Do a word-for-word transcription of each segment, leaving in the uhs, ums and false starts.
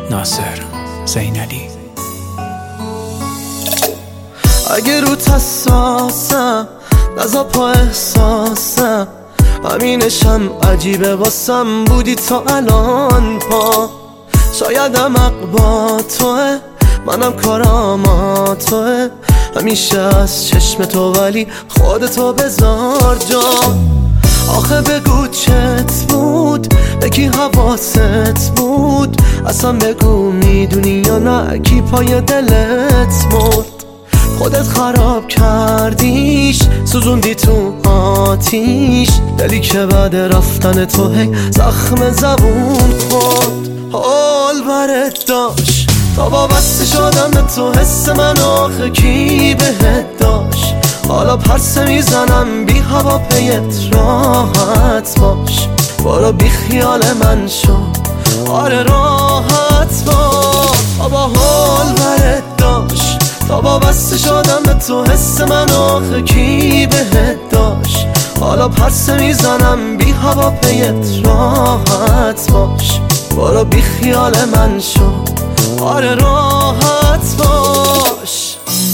ناصر زینالی. اگه روت حساسم نزا پا احساسم، همینشم عجیبه واسم بودی تا الان پا. شایدم حق با توه، منم کارام توه، همیشه از چشم تو ولی خودتو بذار جا. آخه بگو چت بود، بگی حواست بود، اصلا بگو میدونی یا نه کی پای دلت مرد. خودت خراب کردیش، سوزوندی تو آتیش، دلی که بعد رفتن تو هی زخم زبون خورد. حال برت داشت تا وابسته شدم به تو، حس من آخه کی بهت داشت. حالا پرسه میزنم بی هوا پیت راحت باش، برو بی خیال من شو، آره راحت باش. بابا حال برت داشت تا وابسته شدم به تو، حس من آخه کی بهت داشت. حالا پرسه میزنم بی هوا پیت راحت باش، برو بی خیال من شو، آره راحت باش.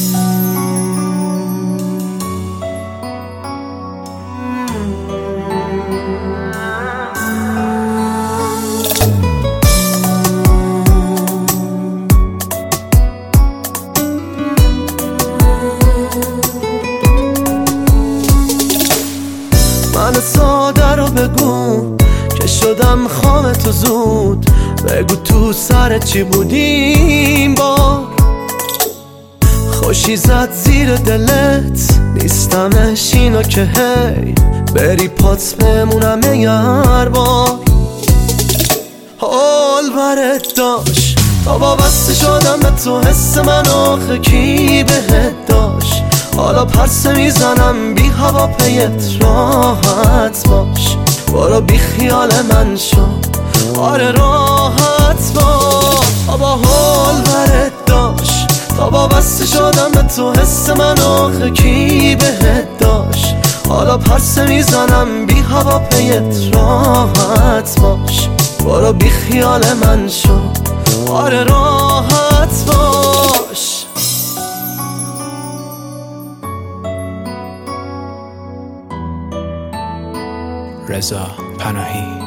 من ساده رو بگو که شدم خام تو زود، بگو تو سرت چی بودیم با خوشی زد زیر دلت. نیستمش اینو که هی بری پات بمونم یار بار. حال برت داشت تا وابسته شدم به تو، حس من آخه کی بهت داشت. حالا پرسه میزنم بی هوا پیت راحت باش، برو بی خیال من شو، آره راحت باش. بابا حال برت داشت تا وابسته شدم به تو، حس من آخه کی بهت داشت. حالا پرسه میزنم بی هوا پیت راحت باش، برو بی خیال من شو، آره راحت باش. رضا پناهی.